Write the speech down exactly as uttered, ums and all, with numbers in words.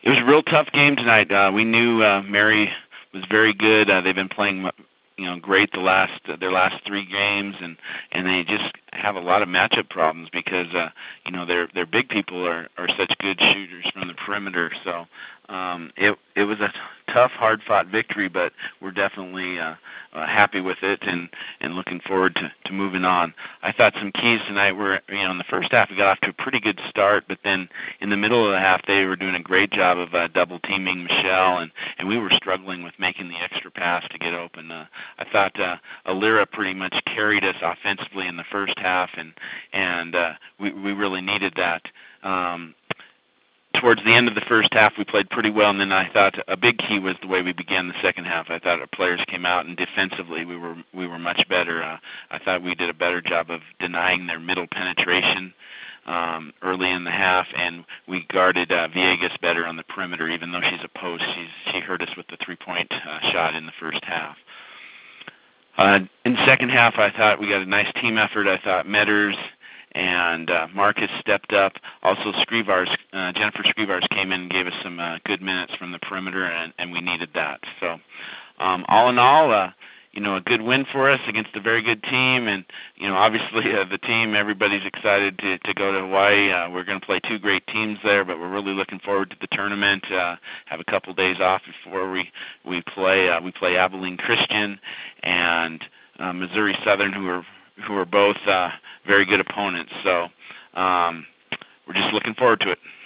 It was a real tough game tonight. Uh, we knew uh, Mary was very good. Uh, they've been playing, you know, great the last uh, their last three games, and and they just have a lot of matchup problems because uh, you know their their big people are are such good shooters from the perimeter. So um, it it was a tough, hard fought victory, but we're definitely uh, uh, happy with it and and looking forward to to moving on. I thought some keys tonight were, you know, in the first half we got off to a pretty good start, but then in the middle of the half they were doing a great job of uh, double teaming Michelle, and and we were struggling with making the extra pass to get open. Uh, I thought uh, Alira pretty much carried us offensively in the first half, and and uh, we we really needed that. Um, Towards the end of the first half, we played pretty well, and then I thought a big key was the way we began the second half. I thought our players came out, and defensively we were we were much better. Uh, I thought we did a better job of denying their middle penetration um, early in the half, and we guarded uh, Villegas better on the perimeter. Even though she's a post, she's, she hurt us with the three-point uh, shot in the first half. Uh, in the second half, I thought we got a nice team effort. I thought Metters and uh, Marcus stepped up. Also, Skrivars, uh, Jennifer Skrivars came in and gave us some uh, good minutes from the perimeter, and, and we needed that. So, um, all in all, uh, you know, a good win for us against a very good team, and you know, obviously uh, the team, everybody's excited to, to go to Hawaii. Uh, we're going to play two great teams there, but we're really looking forward to the tournament. Uh, have a couple days off before we we play. Uh, we play Abilene Christian and uh, Missouri Southern, who are who are both uh, very good opponents. So um, we're just looking forward to it.